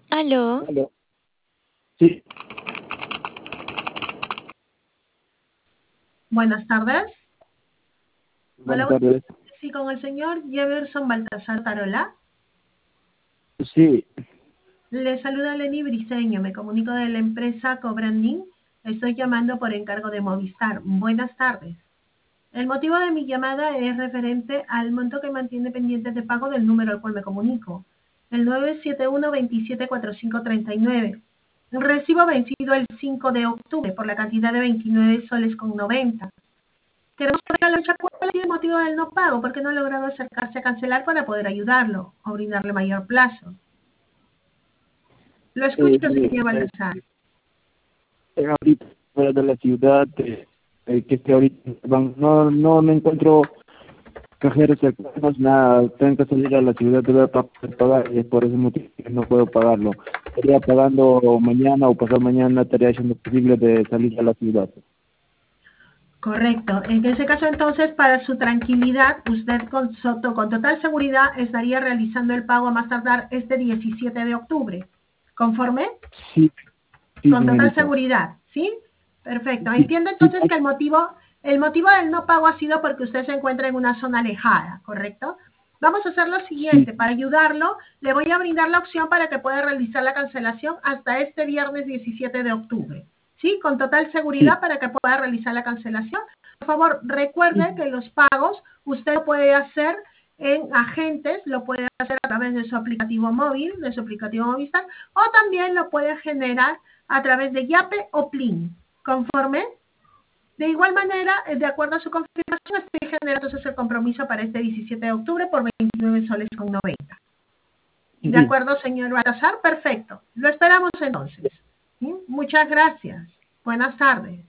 Aló, Aló. Sí, Buenas tardes. Hola, buenas tardes. sí, con el señor Jefferson Baltasar Tarola. Sí, Le saluda Lenny Briceño, me comunico de la empresa Cobranding. Estoy llamando por encargo de Movistar. Buenas tardes. El motivo de mi llamada es referente al monto que mantiene pendiente de pago del número al cual me comunico, el 971-274539. Recibo vencido el 5 de octubre por la cantidad de 29 soles con 90. Queremos saber la fecha cuál ha sido el motivo del no pago, porque no ha logrado acercarse a cancelar para poder ayudarlo o brindarle mayor plazo. Lo escucho, mire, señor Baltasar. ahorita fuera de la ciudad, que esté ahorita, no me encuentro cajeros cercanos, nada, tengo que salir a la ciudad para poder pagar y es por ese motivo que no puedo pagarlo. Estaría pagando mañana o pasado mañana, estaría haciendo posible de salir a la ciudad. Correcto. En ese caso, entonces, para su tranquilidad, usted con total seguridad estaría realizando el pago a más tardar este 17 de octubre. ¿Conforme? Sí, sí, Con total señorita. seguridad, ¿sí? Perfecto. Sí, Entiendo sí, entonces que el motivo del no pago ha sido porque usted se encuentra en una zona alejada, ¿correcto? Vamos a hacer lo sí, siguiente. Para ayudarlo, le voy a brindar la opción para que pueda realizar la cancelación hasta este viernes 17 de octubre. ¿Sí? Con total seguridad sí, para que pueda realizar la cancelación. Por favor, recuerde sí, que los pagos usted lo puede hacer en agentes, lo puede hacer a través de su aplicativo móvil, de su aplicativo Movistar, o también lo puede generar a través de Yape o Plin. ¿Conforme? De igual manera, de acuerdo a su confirmación, estoy generando entonces el compromiso para este 17 de octubre por 29 soles con 90. sí, ¿De sí. acuerdo, señor Baltasar? Perfecto. Lo esperamos entonces. ¿Sí? Muchas gracias. Buenas tardes.